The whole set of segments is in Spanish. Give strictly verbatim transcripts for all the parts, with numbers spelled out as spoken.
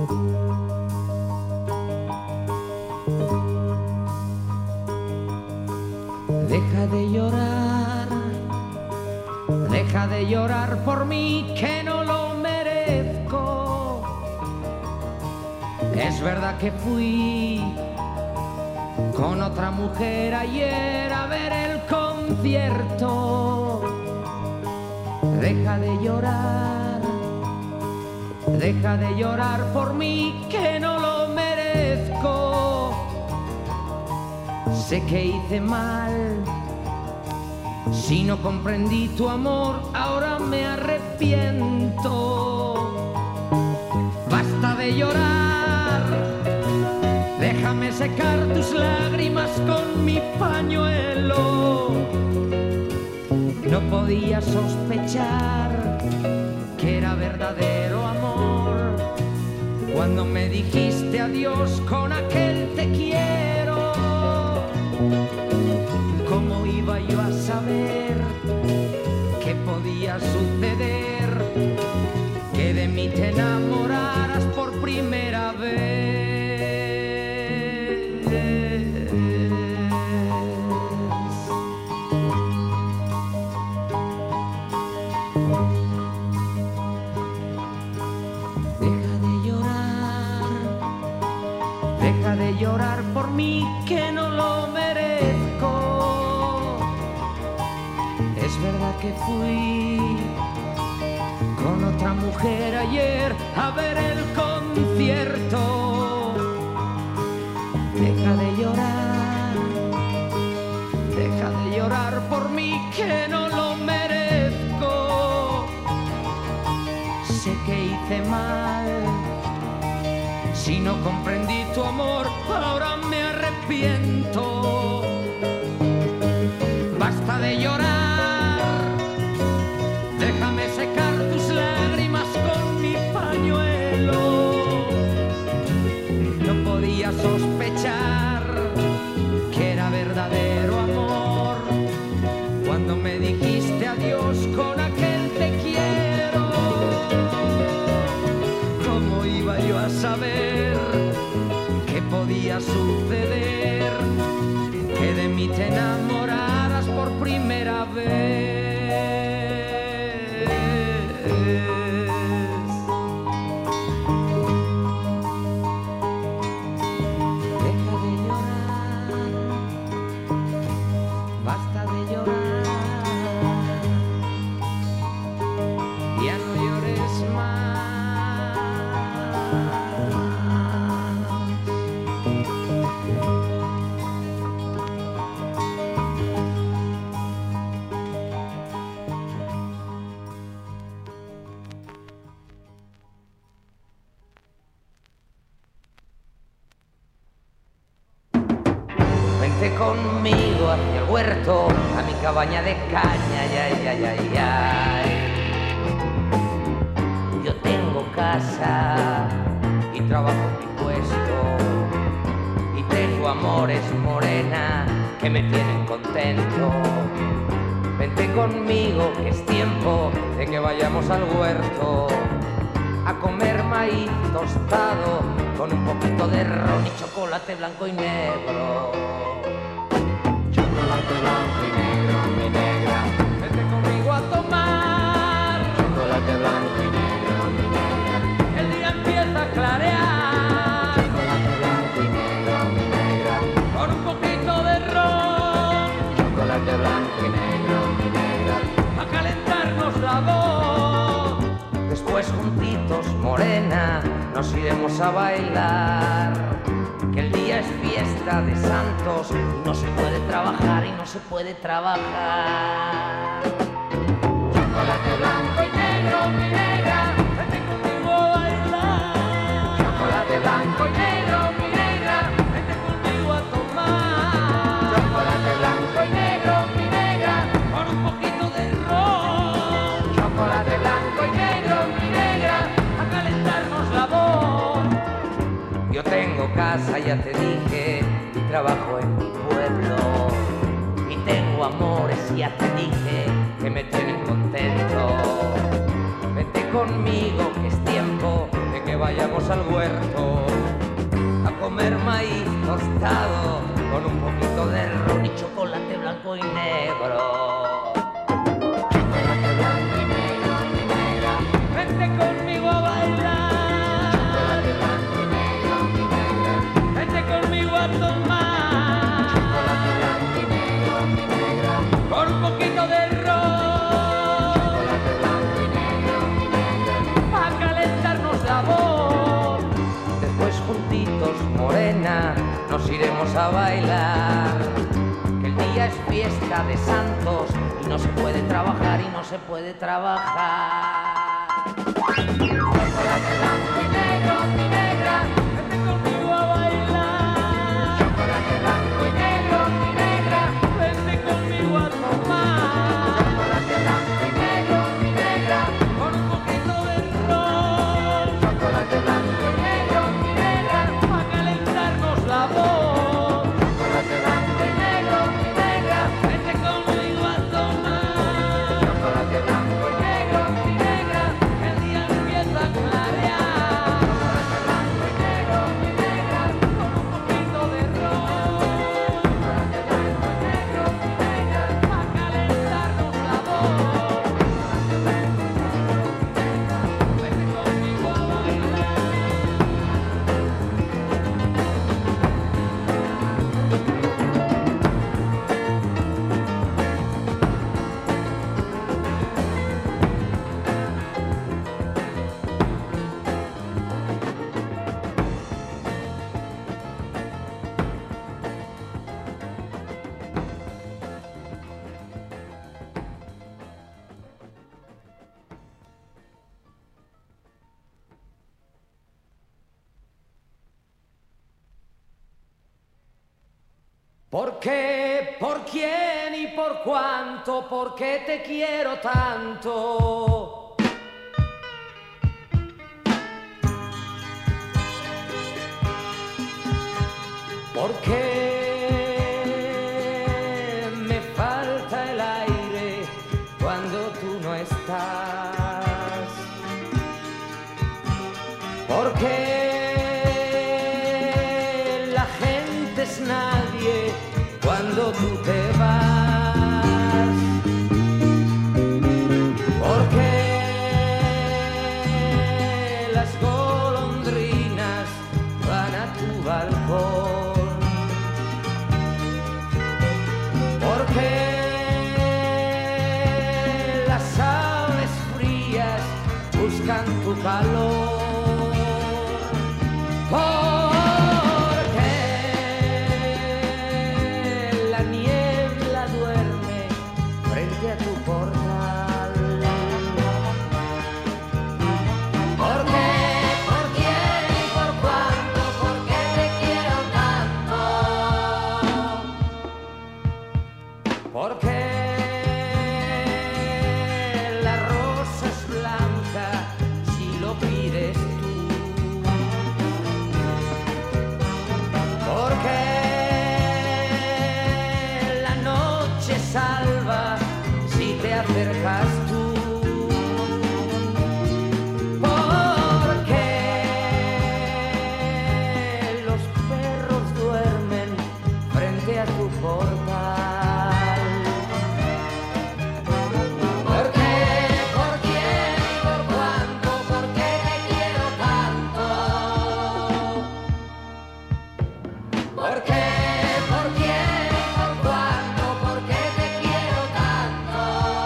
Deja de llorar, deja de llorar por mí que no lo merezco. Es verdad que fui con otra mujer ayer a ver el concierto. Deja de llorar, deja de llorar por mí que no lo merezco. Sé que hice mal, si no comprendí tu amor, ahora me arrepiento. Basta de llorar, déjame secar tus lágrimas con mi pañuelo. No podía sospechar que era verdadero amor cuando me dijiste adiós con aquel te quiero. ¿Cómo iba yo a saber qué podía suceder? Que de mí te enamoraras por primera vez. Deja de llorar, deja de llorar por mí que no lo merezco. Es verdad que fui con otra mujer ayer a ver el concierto. Deja de llorar, deja de llorar por mí que no lo merezco. Sé que hice mal, si no comprendí tu amor, ahora me arrepiento. Basta de llorar, déjame secar tus lágrimas con mi pañuelo. No podía sospechar que era verdadero amor cuando me dijiste adiós con aquel te quiero. ¿Cómo iba yo a saber qué podía suceder? Que de mí te enamoraras por primera vez. Deja de llorar, basta de llorar, ya no llores Vente conmigo hacia el huerto, a mi cabaña de caña, ay, ay, ay, ay, ay. Yo tengo casa y trabajo en mi puesto y tengo amores, morena, que me tienen contento. Vente conmigo que es tiempo de que vayamos al huerto a comer maíz tostado con un poquito de ron y chocolate blanco y negro. Chocolate blanco y negro, mi negra. Vente conmigo a tomar chocolate blanco y negro, mi negra. El día empieza a clarear. Chocolate blanco y negro, mi negra. Con un poquito de ron. Chocolate blanco y negro, mi negra. A calentarnos la voz. Después juntitos, morena, nos iremos a bailar. Que el día es fiesta de santos y no se puede trabajar y no se puede trabajar. Chocolate blanco y negro, mi negra, vente conmigo a bailar. Chocolate blanco y negro, mi negra, vente conmigo a tomar. Chocolate blanco y negro, mi negra, con un poquito de ron. Chocolate blanco y negro, mi negra, a calentarnos la voz. Yo tengo casa, ya te dije, y trabajo en mi pueblo. Y tengo amores, ya te dije, que me tienen contento. Vente conmigo, que es tiempo de que vayamos vamos al huerto a comer maíz tostado con un poquito de ron y chocolate blanco y negro. Chocolate blanco y negro, mi negra. Vente conmigo a bailar. Chocolate blanco y negro, mi negra. Vente conmigo a tomar. Chocolate blanco y negro, mi negra. Con un poquito de ron. Chocolate blanco y negro, mi negra. Pa' calentarnos la voz. Después juntitos, morena, nos iremos a bailar. Que el día es fiesta de santos y no se puede trabajar y no se puede trabajar. Chocolate blanco y negro, mi negra, vente conmigo a bailar. Chocolate blanco y negro, mi negra, vente conmigo a tomar. Chocolate blanco y negro, mi negra, con un poquito de ron. Chocolate blanco y negro, mi negra, pa' calentarnos la voz. Chocolate blanco y negro, mi negra, vente conmigo a tomar. Chocolate blanco y negro, mi negra, el día empieza a clarear. Chocolate blanco y negro, mi negra, con un poquito de ron. Chocolate blanco y negro, mi negra, pa' calentarnos la voz. Chocolate blanco y negro, mi negra, vente conmigo a bailar. ¿Por qué? ¿Por quién? ¿Y por cuánto? ¿Por qué te quiero tanto? ¿Por qué me falta el aire cuando tú no estás? ¿Por qué la gente es nadie cuando tú te vas? ¿Por qué las golondrinas van a tu balcón? ¿Por qué las aves frías buscan tu calor? ¿Por qué la niebla duerme frente a tu portal? ¿Por qué? ¿Por quién? ¿Y por cuánto? ¿Por qué te quiero tanto? ¿Por qué la rosa es blanca si lo pides tú? ¿Por qué la noche salva si te acercas tú? ¿Por qué los perros duermen frente a tu portal? ¿Por qué? ¿Por quién? ¿Y por cuánto? ¿Por qué te quiero tanto? ¿Por qué? ¿Por quién? ¿Por cuánto? ¿Por qué te quiero tanto?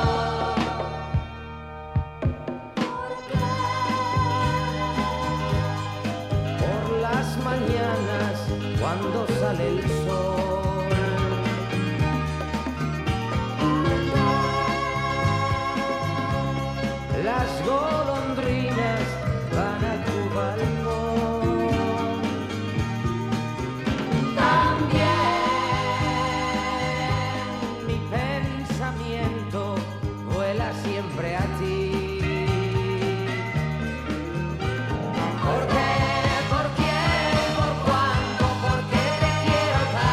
Por las mañanas cuando sale el sol, las golondrinas van a tu balcón. También mi pensamiento vuela siempre a ti. ¿Por qué? ¿Por quién? ¿Por cuánto? ¿Por qué te quiero tanto?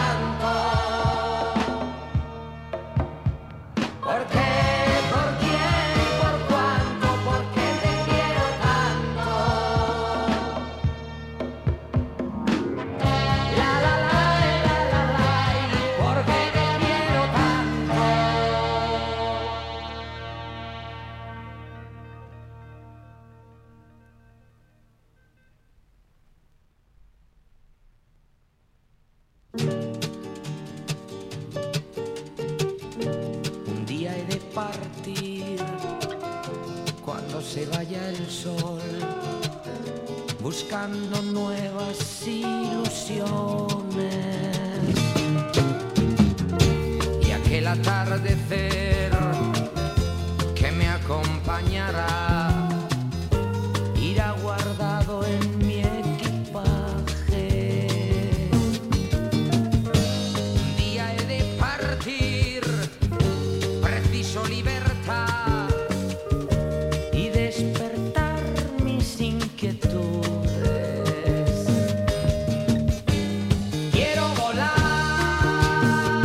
raya el sol, buscando nuevas ilusiones. Y aquel atardecer que me acompañará irá guardado en mi equipaje. Un día he de partir, preciso libertad y despertar mis inquietudes. Quiero volar,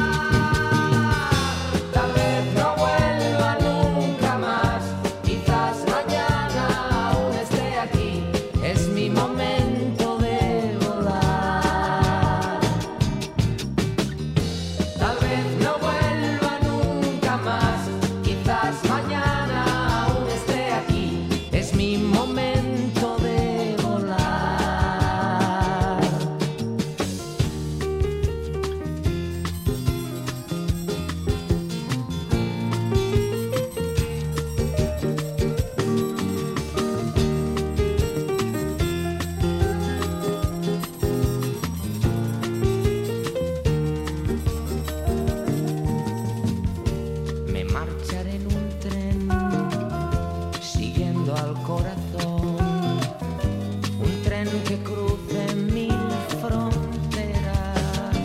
tal vez no vuelva nunca más, quizás mañana aún esté aquí, es mi momento de volar. Tal vez no vuelva nunca más, quizás mañana aún esté aquí, es mi momento de volar. Me marcharé en un tren siguiendo al corazón, un tren que cruce mil fronteras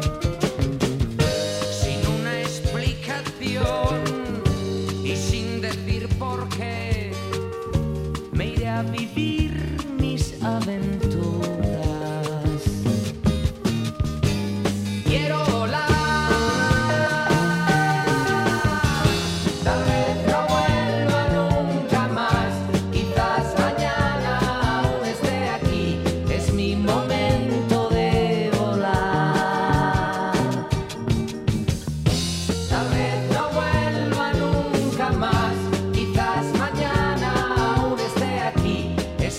sin una explicación y sin decir por qué. Me iré a vivir mis aventuras. Quiero volar, tal vez no vuelva nunca más, quizás mañana aún esté aquí, es mi momento de volar. Tal vez no vuelva nunca más, quizás mañana aún esté aquí, es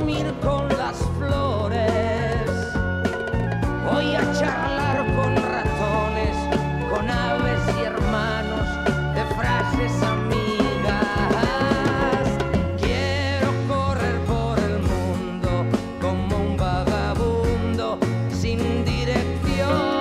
dormir con las flores, voy a charlar con ratones, con aves y hermanos de frases amigas. Quiero correr por el mundo como un vagabundo sin dirección.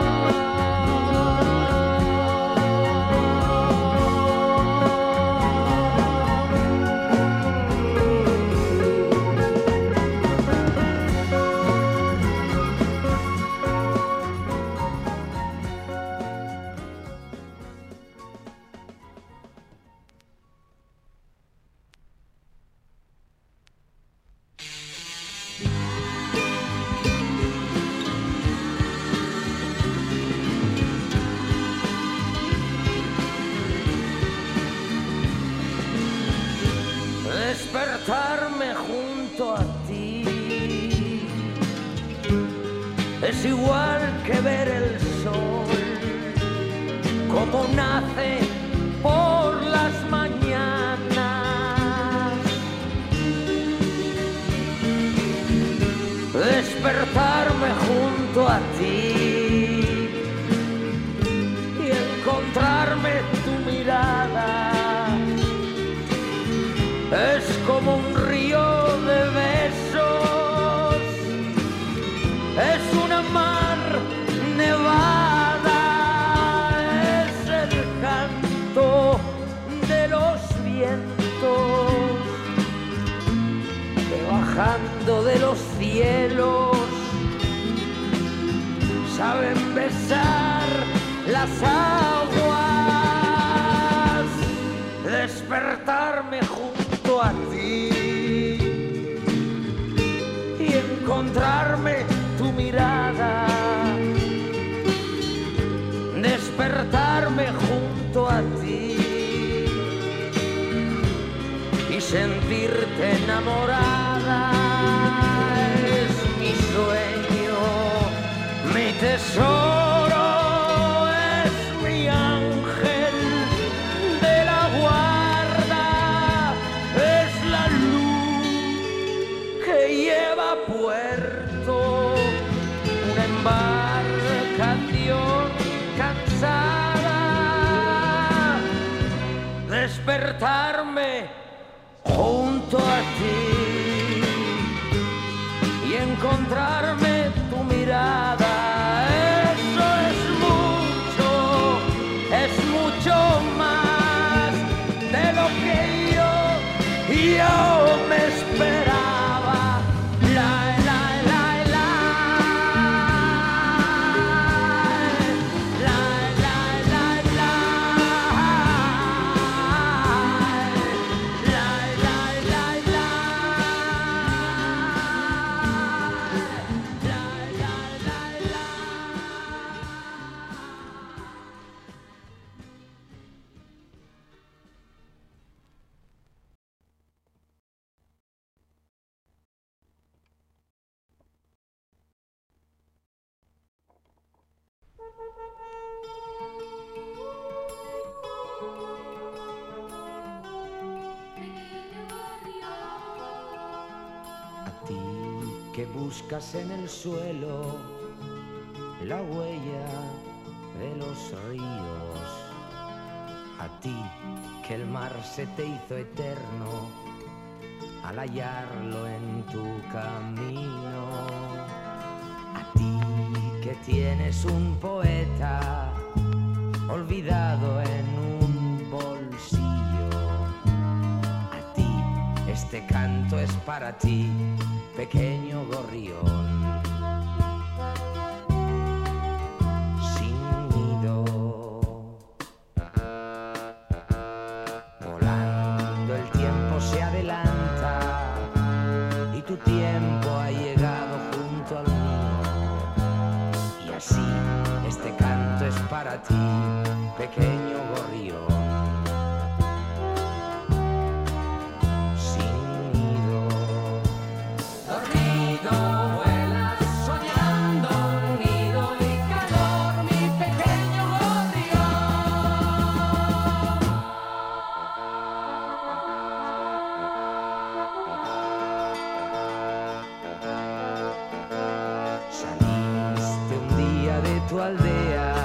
Despertarme junto a ti es igual que ver el sol como nace por las mañanas. Despertarme junto a ti y encontrarme tu mirada es como un río de besos, es una mar nevada, es el canto de los vientos que bajando de los cielos saben besar las aguas. Despertarme junto a ti y encontrarme tu mirada, despertarme junto a ti y sentirte enamorada es mi sueño, mi tesoro, es mi ángel de la guarda, es la luz que lleva a puerto una embarcación cansada. Despertarme junto a ti y encontrarme tu mirada, eso es mucho, es mucho más de lo que yo, yo me esperaba. La, la, la, la, la, la, la, la, la, la, la, la. A ti que buscas en el suelo la huella de los ríos, a ti que el mar se te hizo eterno al hallarlo en tu camino, a ti que tienes un poeta olvidado en un bolsillo, a ti este canto es para ti, pequeño gorrión. Tu tiempo ha llegado junto al mío y así este canto es para ti, pequeño gorrión. Sin nido, dormido vuelas soñando un nido y calor, mi pequeño gorrión. tu aldea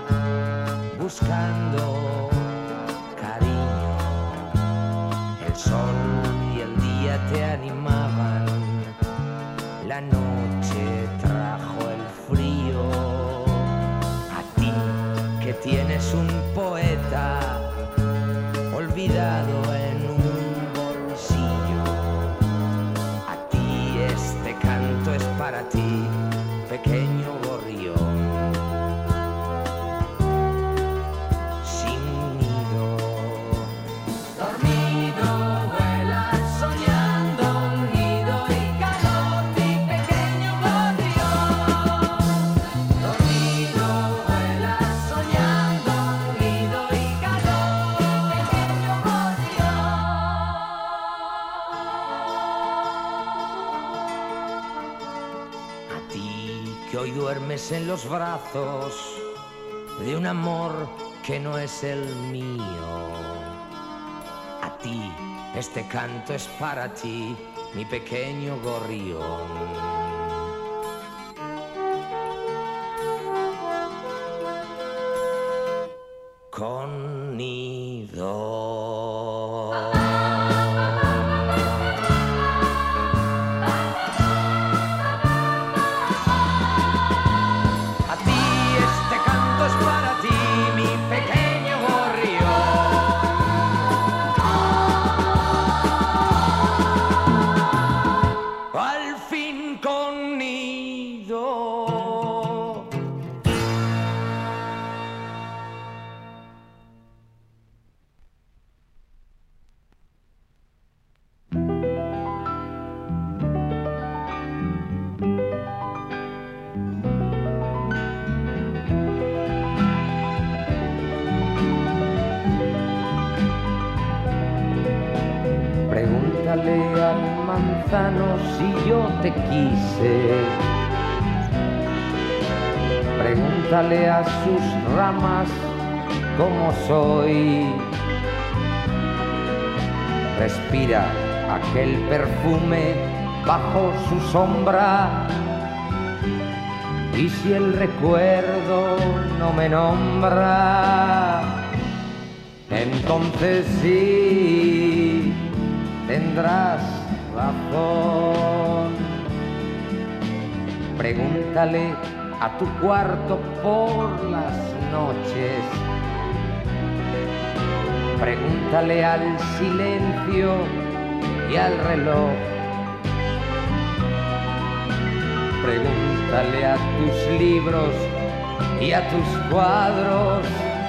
buscando cariño. El sol y el día te animaban, la noche trajo el frío. A ti que tienes un poeta olvidado en un bolsillo, a ti este canto es para ti, pequeño gorrión sin nido. Dormido vuelas soñando un nido y calor, mi pequeño gorrión. Dormido vuelas soñando un nido y calor, pequeño gorrión. A ti que hoy duermes en los brazos de un amor que no es el mío, a ti este canto es para ti, mi pequeño gorrión. Con nido. A ti este canto es para ti, mi pequeño gorrión. Al fin con nido. Pregúntale al manzano si yo te quise. Pregúntale a sus ramas cómo soy. Respira aquel perfume bajo su sombra. Y si el recuerdo no me nombra, entonces sí tendrás razón. Pregúntale a tu cuarto por las noches. Pregúntale al silencio y al reloj. Pregúntale a tus libros y a tus cuadros.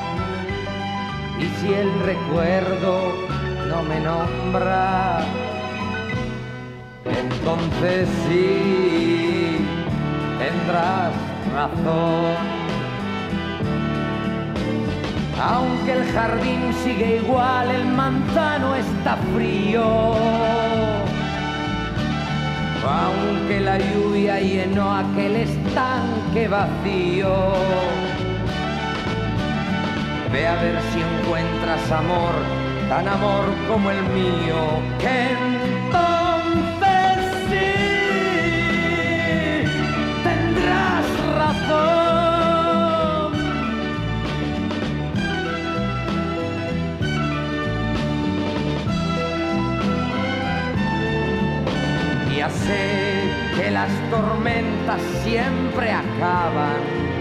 Y si el recuerdo no me nombra, entonces sí tendrás razón. Aunque el jardín sigue igual, el manzano está frío. Aunque la lluvia llenó aquel estanque vacío, ve a ver si encuentras amor, tan amor como el mío, que entonces sí tendrás razón. Ya sé que las tormentas siempre acaban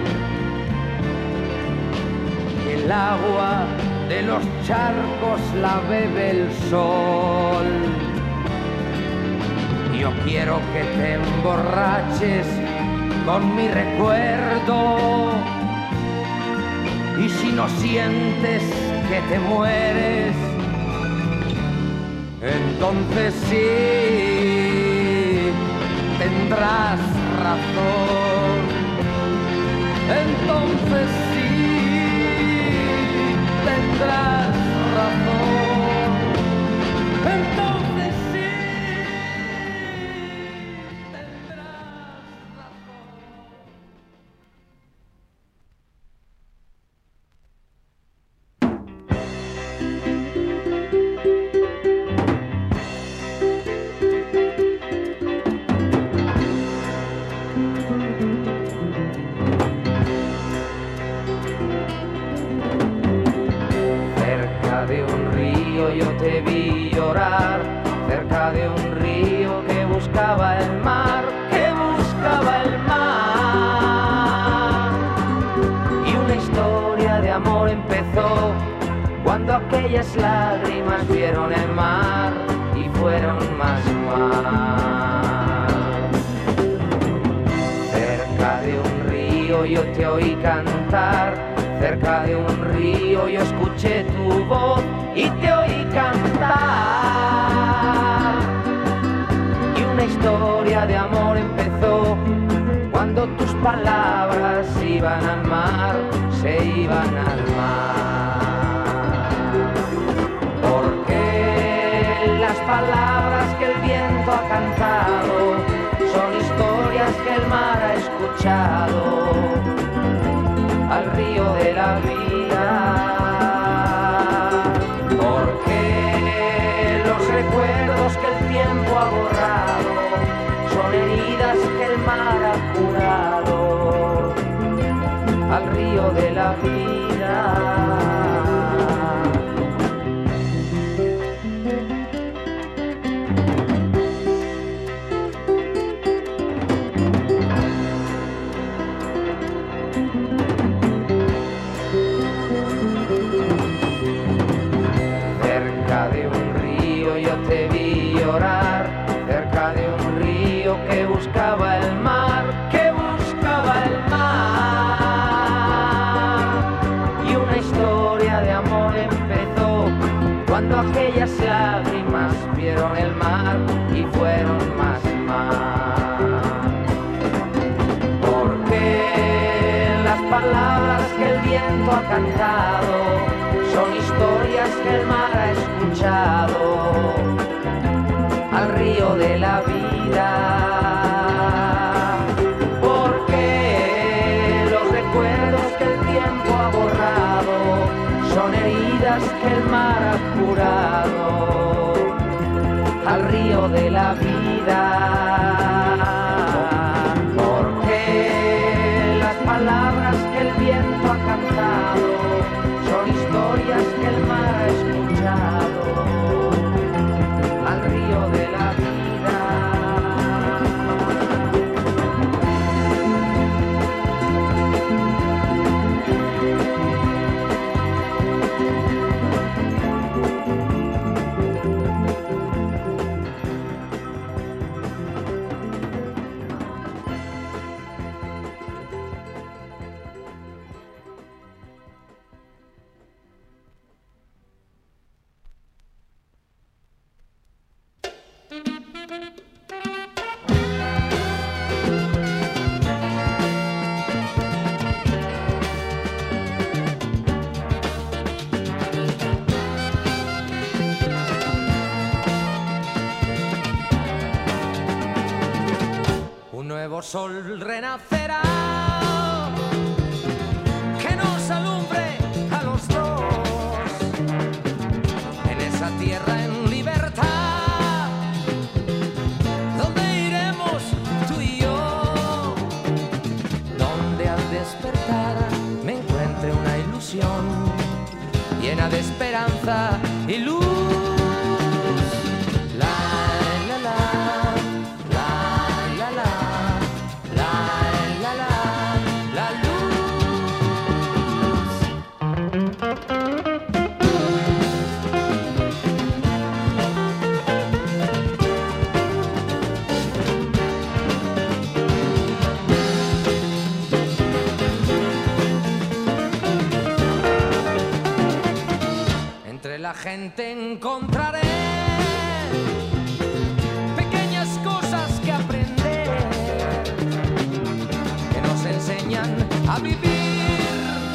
y el agua de los charcos la bebe el sol. Yo quiero que te emborraches con mi recuerdo, y si no sientes que te mueres, entonces sí tendrás razón. Entonces sí tendrás razón. Entonces sí tendrás razón. buscaba el mar, que buscaba el mar. Y una historia de amor empezó cuando aquellas lágrimas vieron el mar y fueron más mar. Cerca de un río yo te oí cantar, cerca de un río yo escuché tu voz y te oí cantar. Y una historia de amor empezó cuando tus palabras iban al mar, se iban al mar. Porque las palabras que el viento ha cantado son historias que el mar ha escuchado al río de la vida. Porque los recuerdos que el tiempo ha borrado son heridas que el mar ha curado al río de la vida. Te vi llorar cerca de un río que buscaba el mar, que buscaba el mar. Y una historia de amor empezó cuando aquellas lágrimas vieron el mar y fueron más mar. Porque las palabras que el viento ha cantado son historias que el mar ha escuchado al río de la vida. Porque los recuerdos que el tiempo ha borrado son heridas que el mar ha curado al río de la vida. Porque las palabras que el viento ha cantado son historias que el mar ha escuchado al río de la vida. Sol renacerá, que nos alumbre a los dos en esa tierra en libertad, donde iremos tú y yo, donde al despertar me encuentre una ilusión llena de esperanza y luz. La gente encontraré pequeñas cosas que aprender, que nos enseñan a vivir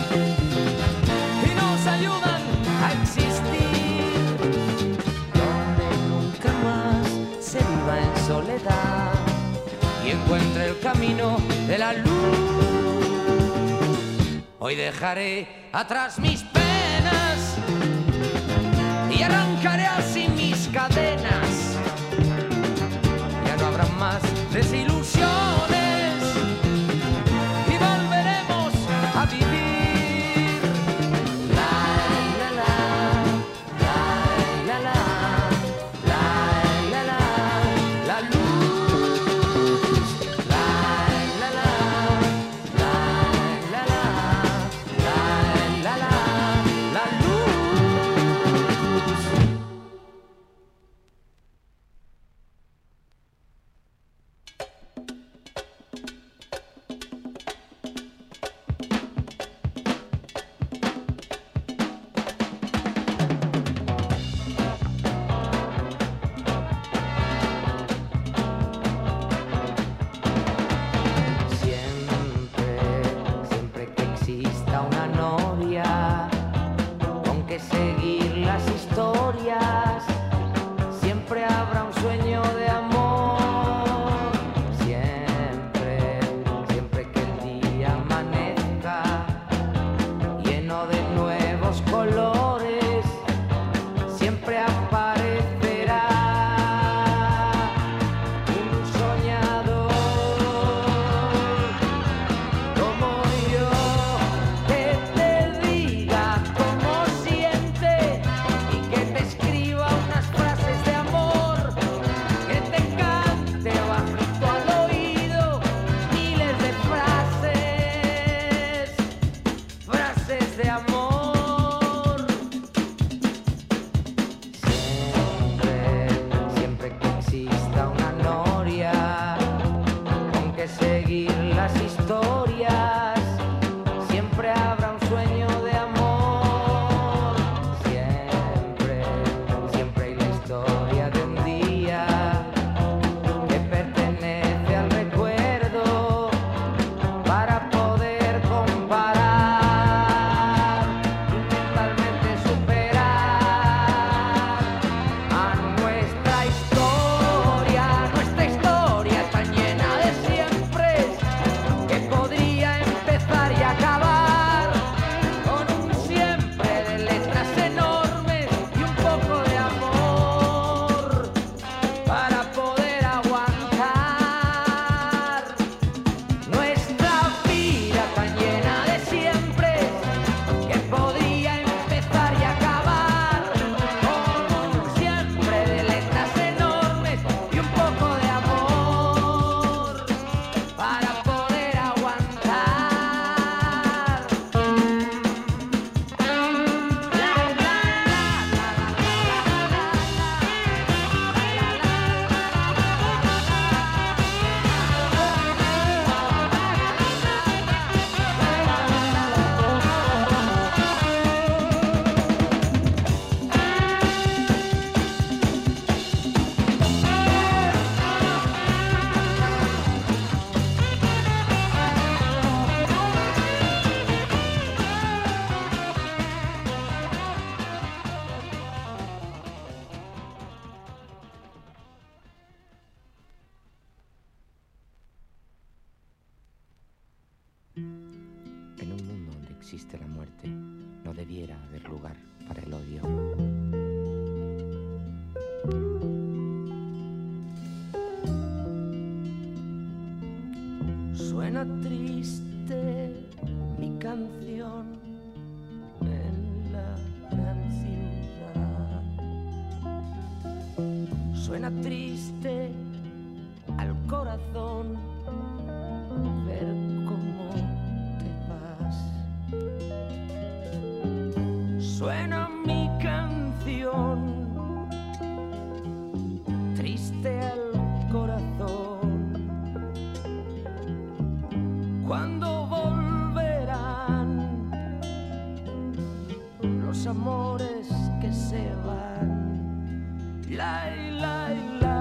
y nos ayudan a existir, donde nunca más se viva en soledad y encuentre el camino de la luz. Hoy dejaré atrás mis penas y arrancaré así mis cadenas. Ya no habrá más desilusiones y volveremos a vivir. La la la, la la la, la la la, la luz. existe la muerte, no debiera haber lugar para el odio. Suena triste mi canción en la gran ciudad. Suena triste al corazón ver cómo te vas. Suena mi canción triste al corazón. ¿Cuándo volverán los amores que se van? La, la, la.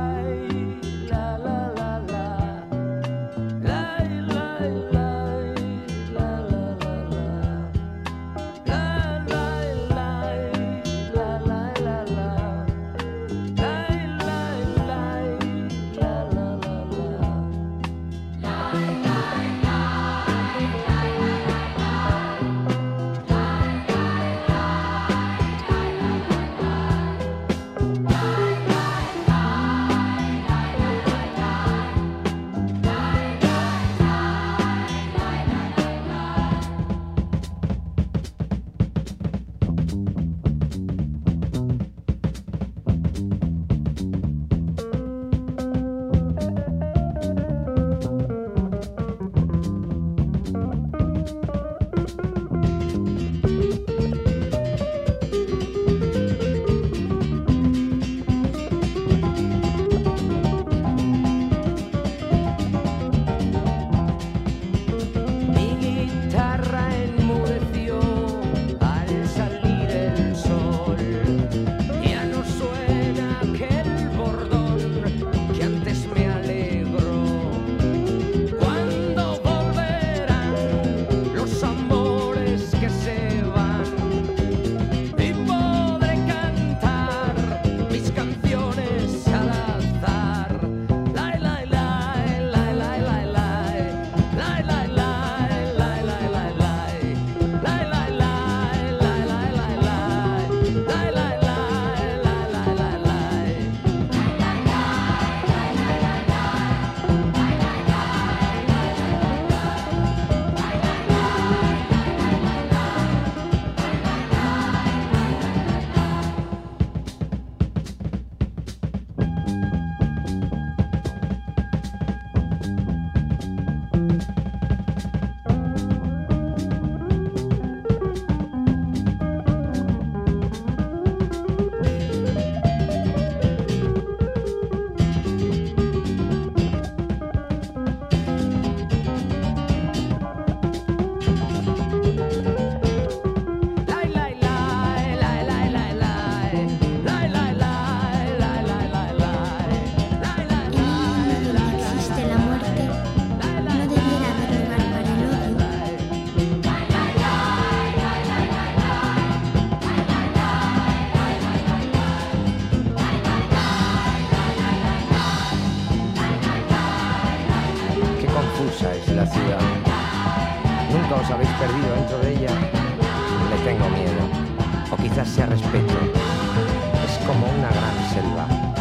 Es la ciudad. Nunca os habéis perdido dentro de ella. Le tengo miedo, o quizás sea respeto. Es como una gran selva.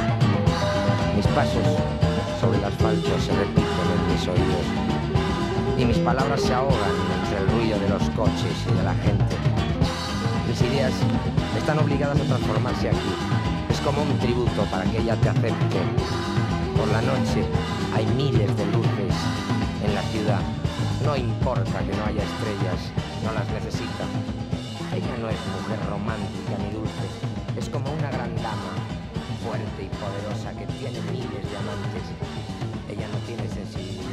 Mis pasos sobre el asfalto se repiten en mis oídos y mis palabras se ahogan entre el ruido de los coches y de la gente. Mis ideas están obligadas a transformarse aquí. Es como un tributo para que ella te acepte. Por la noche hay miles de luces en la ciudad. No importa que no haya estrellas, no las necesita. Ella no es mujer romántica ni dulce. Es como una gran dama, fuerte y poderosa, que tiene miles de amantes. Ella no tiene sensibilidad.